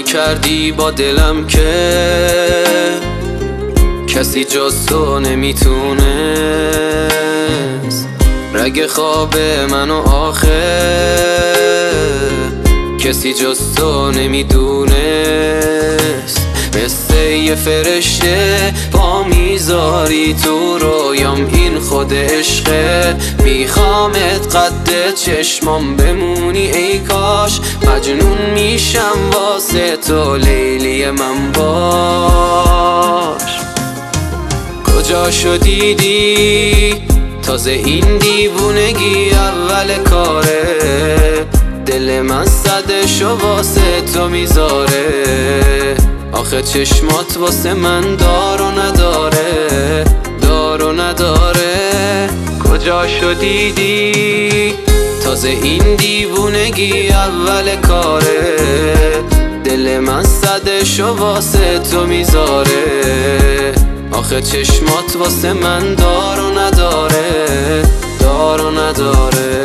کردی با دلم که کسی جز تو نمیتونست رگ خواب منو آخه کسی جز تو نمیدونست. مثل یه فرشته پا میذاری تو رویام، این خود عشقه. میخوامت قد چشمام بمونی ای کاش، مجنون میشم واسه تو لیلی من باش. کجاشو دیدی تازه این دیوونگی اول کاره، دل من صدشو واسه تو میذاره. آخه چشمات واسه من دار و نداره، دار و نداره. کجاشو دیدی تازه این دیوونگی اول کاره، دل من صدشو واسه تو میذاره. آخه چشمات واسه من دار و نداره، دار و نداره.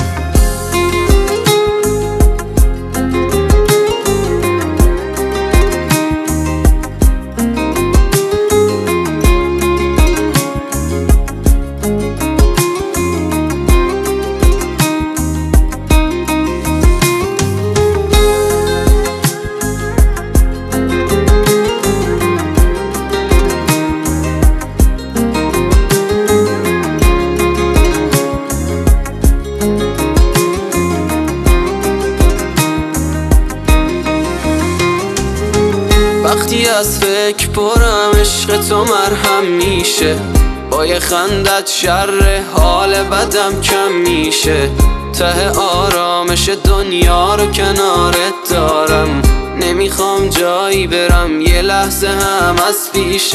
وقتی از فکر پرم عشق تو مرهم میشه، با یه خندت شر حال بدم کم میشه. ته آرامش دنیا رو کنارت دارم، نمیخوام جایی برم یه لحظه هم از پیشت.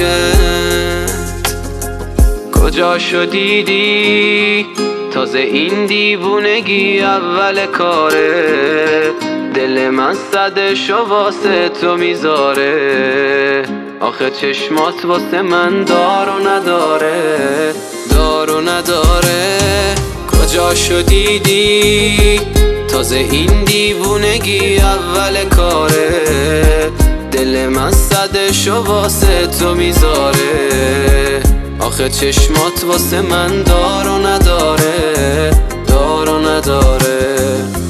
کجاشو دیدی تازه این دیوونگی اول کاره، دل من صدشو واسه تو میذاره. آخه چشمات واسه من دار و نداره، دار و نداره. کجاشو دیدی تازه این دیوونگی اول کاره، دل من صدشو واسه تو میذاره. آخه چشمات واسه من دار و نداره، دار و نداره.